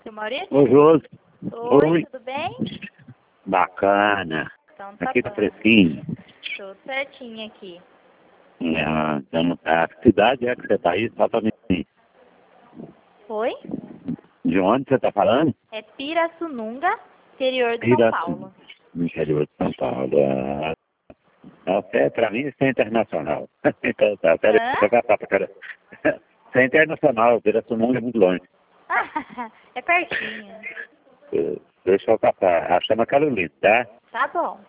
Seu Maurício? Oi, Josi. Oi, tudo bem? Bacana. Então tá Aqui bom. tá fresquinho. Tudo certinho aqui. Então, a cidade é que você tá aí, só pra mim. Oi? De onde você tá falando? É Pirassununga, interior de São Paulo. No interior de São Paulo. Pra mim isso é internacional. Então tá, pera Hã? aí, deixa eu catar pra cara. Isso é internacional, Pirassununga é muito longe. É pertinho. Deixa eu catar. Ah, chama Carolina, tá? Tá bom.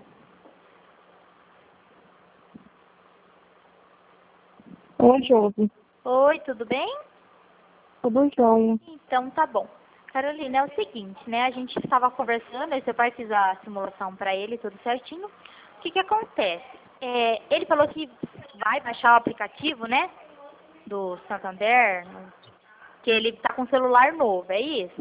Oi, Josi. Oi, tudo bem? Tudo jóia. Então tá bom. Carolina, é o seguinte, né? A gente estava conversando, aí seu pai fez a simulação para ele, tudo certinho. O que que acontece? Ele falou que vai baixar o aplicativo, né? Do Santander, que ele tá com celular novo, é isso?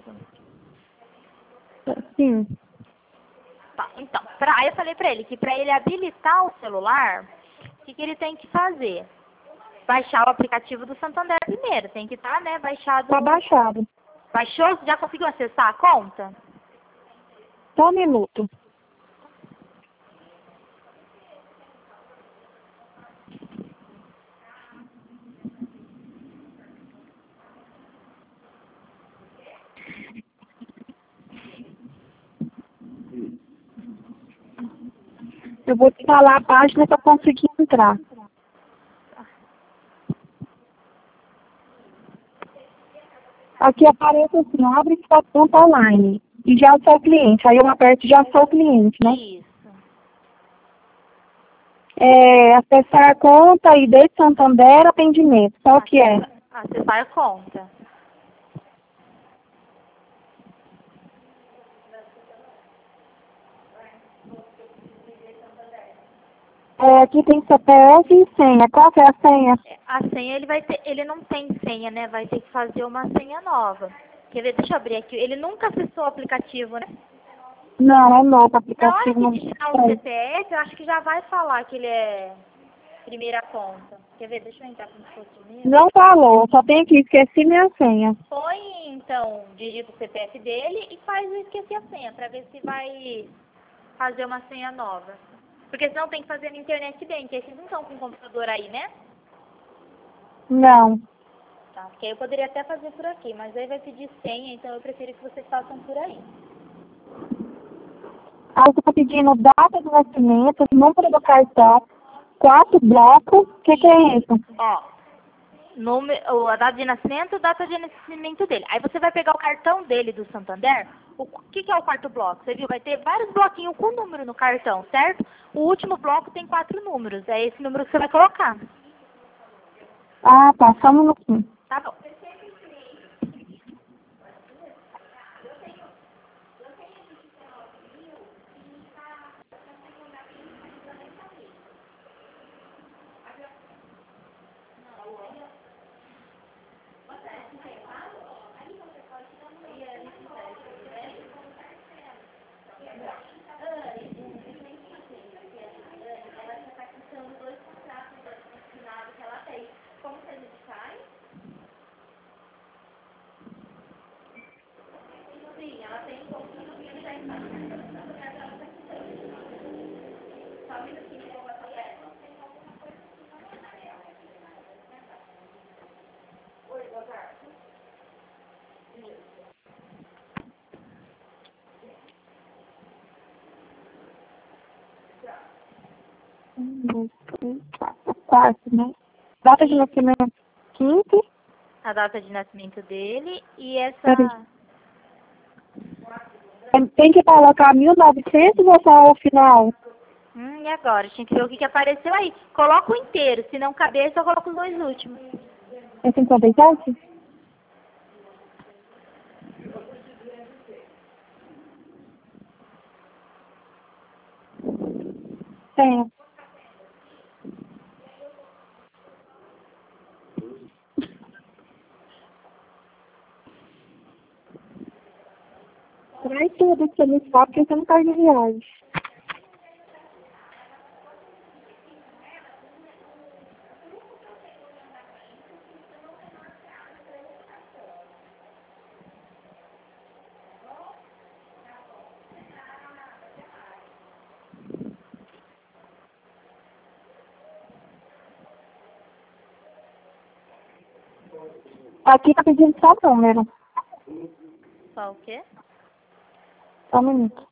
Sim. Tá, então, aí eu falei pra ele que pra ele habilitar o celular, o que que ele tem que fazer? Baixar o aplicativo do Santander primeiro, tem que estar, né, baixado. Tá baixado. Baixou? Já conseguiu acessar a conta? Só um minuto. Eu vou te falar a página para conseguir entrar. Aqui aparece assim, abre sua conta online. E já sou cliente. Aí eu aperto já sou cliente, né? Isso. Acessar a conta e de Santander atendimento. Qual que é? Acessar a conta. Aqui tem CPF e senha. Qual que é a senha? A senha ele não tem senha, né? Vai ter que fazer uma senha nova. Quer ver? Deixa eu abrir aqui. Ele nunca acessou o aplicativo, né? Não, é novo o Na hora aplicativo. que Não digitar o CPF, eu acho que já vai falar que ele é primeira conta. Quer ver? Deixa eu entrar como se fosse o meu. Não falou, só tem que esqueci minha senha. Põe, então, digita o CPF dele e faz eu esquecer a senha, pra ver se vai fazer uma senha nova. Porque senão tem que fazer no internet bank, aí vocês não estão com o computador aí, né? Não. Tá, porque aí eu poderia até fazer por aqui, mas aí vai pedir senha, então eu prefiro que vocês façam por aí. Aí você está pedindo data de nascimento, número do cartão, 4 blocos. O que é isso? Ó, a data de nascimento, data de nascimento dele. Aí você vai pegar o cartão dele do Santander. O que é o quarto bloco? Você viu? Vai ter vários bloquinhos com número no cartão, certo? O último bloco tem 4 números. É esse número que você vai colocar. Ah, tá. Só um minutinho. Tá bom. Um, dois, três, quatro. 4, né? Data de nascimento 15. A data de nascimento dele e essa... Peraí. Tem que colocar 1900 ou só o final? E agora? Tinha que ver o que apareceu aí. Coloca o inteiro. Se não caber, só coloca os 2 últimos. É 57? Tem. Traz tudo que ele sabe que você não tá de viagem. Aqui tá pedindo só o número. Só o quê? Só um minuto.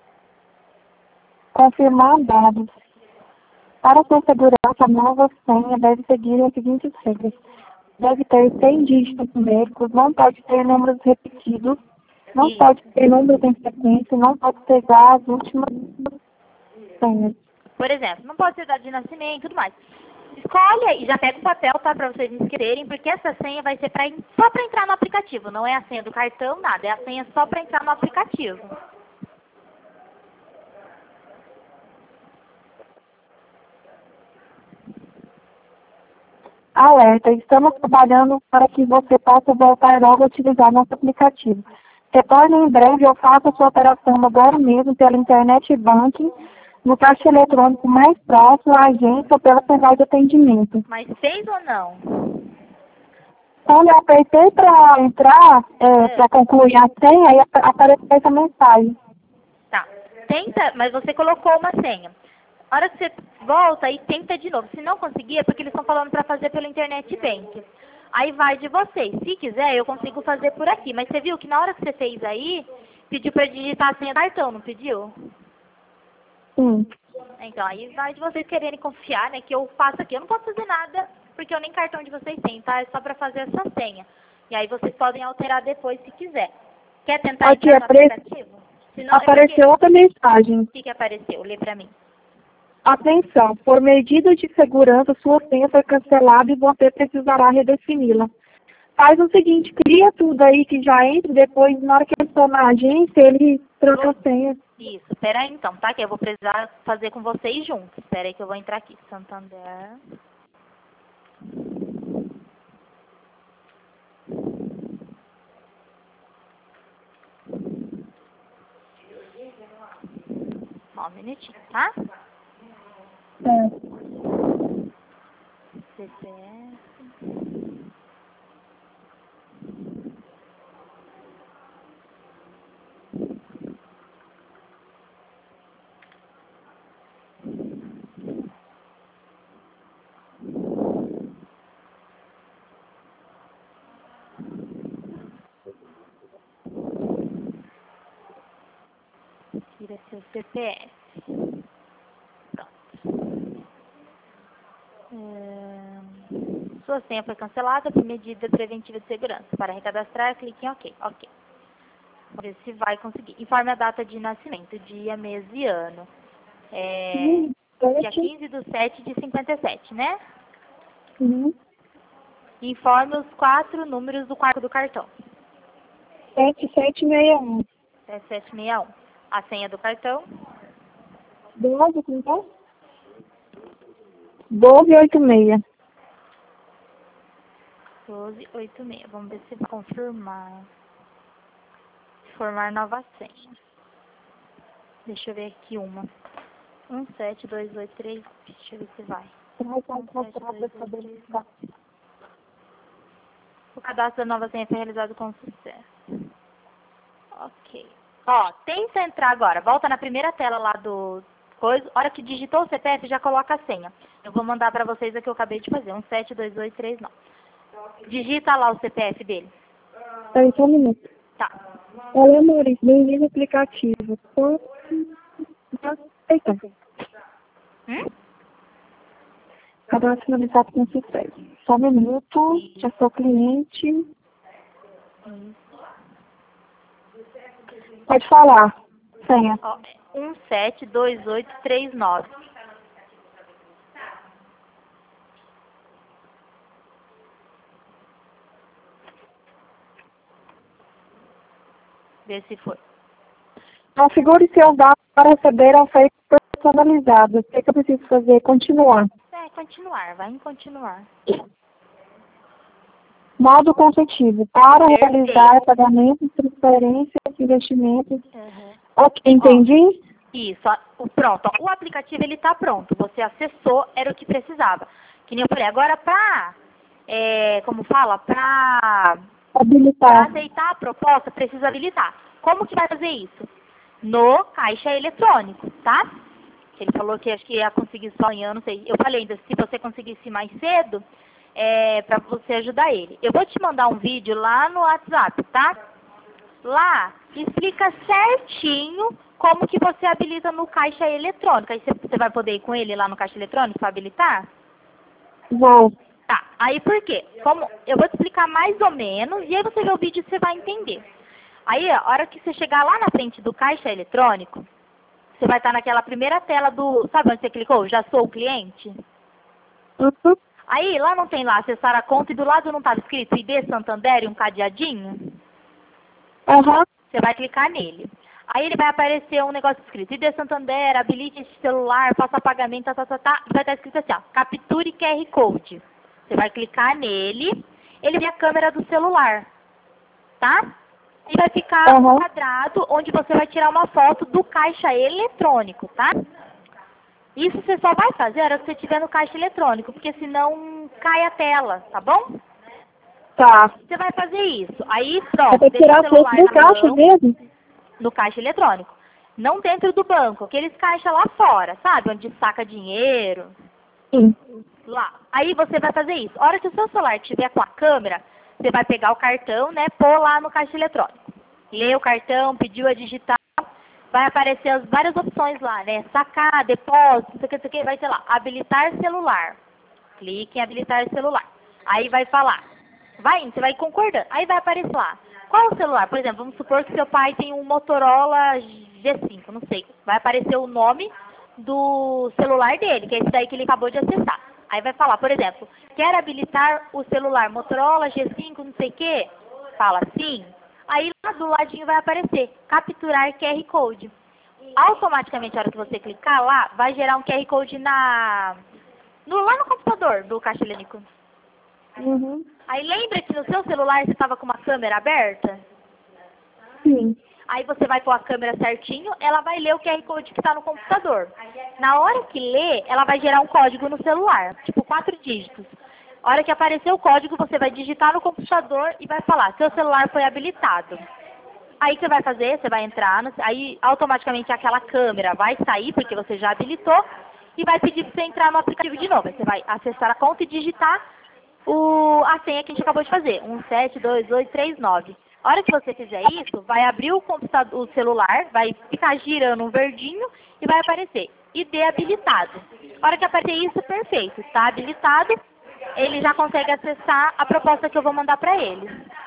Confirmar dados. Para sua segurança, a nova senha deve seguir as seguintes regras. Deve ter 6 dígitos numéricos, não pode ter números repetidos, não Isso. pode ter números em sequência, não pode pegar as últimas senhas. Por exemplo, não pode ser data de nascimento e tudo mais. Escolhe aí, já pega o papel, tá, para vocês inscreverem, porque essa senha vai ser só para entrar no aplicativo, não é a senha do cartão, nada, é a senha só para entrar no aplicativo. Alerta, estamos trabalhando para que você possa voltar logo a utilizar nosso aplicativo. Retorne em breve ou faça sua operação agora mesmo pela internet banking, no caixa eletrônico mais próximo, à agência ou pela central de atendimento. Mas fez ou não? Quando eu apertei para entrar, para concluir a senha, aí apareceu essa mensagem. Tá. Tenta, mas você colocou uma senha. A hora que você volta e tenta de novo. Se não conseguir, é porque eles estão falando para fazer pelo internet bank. Aí vai de vocês. Se quiser, eu consigo fazer por aqui. Mas você viu que na hora que você fez aí, pediu para digitar a senha do cartão, não pediu? Sim. Então, aí vai de vocês quererem confiar, né? Que eu faço aqui. Eu não posso fazer nada, porque eu nem cartão de vocês têm, tá? É só para fazer essa senha. E aí vocês podem alterar depois se quiser. Quer tentar Aqui entrar no aplicativo? Senão, apareceu outra mensagem. O que apareceu? Lê pra mim. Atenção, por medida de segurança, sua senha foi cancelada e você precisará redefini-la. Faz o seguinte, cria tudo aí que já entra, depois na hora que ele for na agência, ele troca a senha. Isso, espera aí então, tá? Que eu vou precisar fazer com vocês juntos. Espera aí que eu vou entrar aqui. Santander. Só um minutinho, tá? CPF. Tira seu CPF. Sua senha foi cancelada por medida preventiva de segurança. Para recadastrar, clique em OK. OK. Vamos ver se vai conseguir. Informe a data de nascimento, dia, mês e ano. Dia 15/7/57, né? Uhum. Informe os 4 números do quarto do cartão. 7761. 7761. A senha do cartão. 12, como tá? 1286. 1286. Vamos ver se vai confirmar. Formar nova senha. Deixa eu ver aqui uma. 17283. Deixa eu ver se vai. O cadastro da nova senha foi realizado com sucesso. Ok. Ó, tenta entrar agora. Volta na primeira tela lá do coisa. Hora que digitou o CPF, já coloca a senha. Eu vou mandar pra vocês a que eu acabei de fazer. 1728339. Digita lá o CPF dele. Peraí, só um minuto. Tá. Olá, Maurício. Bem-vindo ao aplicativo. Eita. Cadastro finalizado com sucesso. Só um minuto. Já sou cliente. Pode falar. Senha. Ó, 172839. Vê se foi. Configure seus dados para receber a oferta personalizada. O que eu preciso fazer? Continuar. Continuar. Vai em continuar. Modo consultivo. Para realizar pagamentos, transferências, investimentos. Ok, entendi? Isso. Pronto. Ó, o aplicativo, ele tá pronto. Você acessou, era o que precisava. Que nem eu falei. Agora, como fala? Para Habilitar. aceitar a proposta, precisa habilitar. Como que vai fazer isso? No caixa eletrônico, tá? Ele falou que acho que ia conseguir só amanhã, não sei. Eu falei ainda, se você conseguisse mais cedo, para você ajudar ele. Eu vou te mandar um vídeo lá no WhatsApp, tá? Lá explica certinho como que você habilita no caixa eletrônico. Aí você vai poder ir com ele lá no caixa eletrônico para habilitar? Vou. Tá, aí por quê? Como eu vou te explicar mais ou menos, e aí você vê o vídeo e você vai entender. Aí, a hora que você chegar lá na frente do caixa eletrônico, você vai estar naquela primeira tela do... Sabe onde você clicou? Já sou o cliente? Uhum. Aí, lá não tem lá acessar a conta e do lado não estava escrito ID Santander e um cadeadinho? Aham. Você vai clicar nele. Aí ele vai aparecer um negócio escrito ID Santander, habilite este celular, faça pagamento, e vai estar escrito assim, ó, capture QR Code. Você vai clicar nele, ele vê a câmera do celular, tá? E vai ficar um quadrado onde você vai tirar uma foto do caixa eletrônico, tá? Isso você só vai fazer na hora que você estiver no caixa eletrônico, porque senão cai a tela, tá bom? Tá. Você vai fazer isso. Aí, pronto, Vou deixa tirar o a foto celular do na caixa mão, mesmo? no caixa eletrônico. Não dentro do banco, aqueles caixas lá fora, sabe? Onde saca dinheiro. Sim. Lá. Aí você vai fazer isso. A hora que o seu celular estiver com a câmera, você vai pegar o cartão, né? Pôr lá no caixa eletrônico. Lê o cartão, pediu a digital, vai aparecer as várias opções lá, né? Sacar, depósito, não sei o que, vai ter lá. Habilitar celular. Clique em habilitar celular. Aí vai falar. Vai indo, você vai concordando. Aí vai aparecer lá. Qual é o celular? Por exemplo, vamos supor que seu pai tem um Motorola G5, não sei. Vai aparecer o nome do celular dele, que é esse daí que ele acabou de acessar. Aí vai falar, por exemplo, quer habilitar o celular Motorola G5, não sei o quê? Fala sim. Aí lá do ladinho vai aparecer, capturar QR Code. Automaticamente, na hora que você clicar lá, vai gerar um QR Code lá no computador do caixa eletrônico. Uhum. Aí lembra que no seu celular você estava com uma câmera aberta? Sim. Aí você vai pôr a câmera certinho, ela vai ler o QR Code que está no computador. Na hora que lê, ela vai gerar um código no celular, tipo 4 dígitos. A hora que aparecer o código, você vai digitar no computador e vai falar, seu celular foi habilitado. Aí o que você vai fazer? Você vai entrar, aí automaticamente aquela câmera vai sair, porque você já habilitou, e vai pedir para você entrar no aplicativo de novo. Aí você vai acessar a conta e digitar a senha que a gente acabou de fazer, 172239. A hora que você fizer isso, vai abrir o computador, o celular, vai ficar girando um verdinho e vai aparecer ID habilitado. A hora que aparecer isso, perfeito, está habilitado, ele já consegue acessar a proposta que eu vou mandar para ele.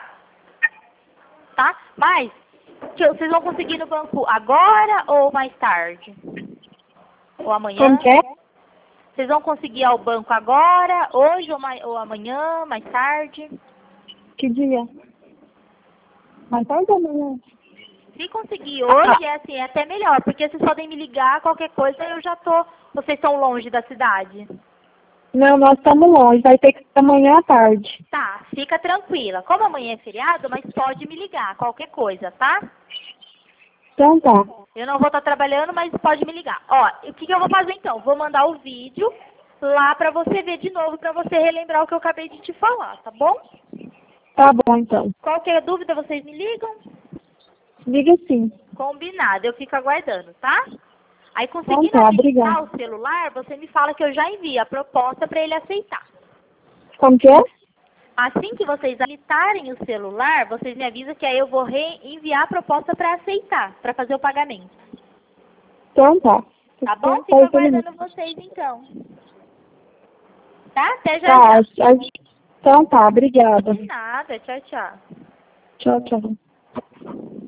Tá? Mas, vocês vão conseguir no banco agora ou mais tarde? Ou amanhã? Como que é? Vocês vão conseguir ir ao banco agora, hoje ou amanhã, mais tarde? Que dia? Mais tarde ou amanhã? Se conseguir hoje, é até melhor, porque vocês podem me ligar, qualquer coisa, eu já tô... Vocês estão longe da cidade? Não, nós estamos longe. Vai ter que ser amanhã à tarde. Tá, fica tranquila. Como amanhã é feriado, mas pode me ligar, qualquer coisa, tá? Então tá. Eu não vou estar trabalhando, mas pode me ligar. Ó, o que eu vou fazer então? Vou mandar o vídeo lá pra você ver de novo, pra você relembrar o que eu acabei de te falar, tá bom? Tá bom, então. Qualquer dúvida, vocês me ligam? Liga sim. Combinado, eu fico aguardando, tá? Aí conseguindo Então tá, habilitar obrigada. o celular, você me fala que eu já envio a proposta pra ele aceitar. Como que é? Assim que vocês habilitarem o celular, vocês me avisam que aí eu vou reenviar a proposta para aceitar, para fazer o pagamento. Então tá. Tá bom? Tá, Fico tá, aguardando vocês então. Tá? Até já Tá, já. então tá, obrigada. De nada. Tchau, tchau. Tchau, tchau.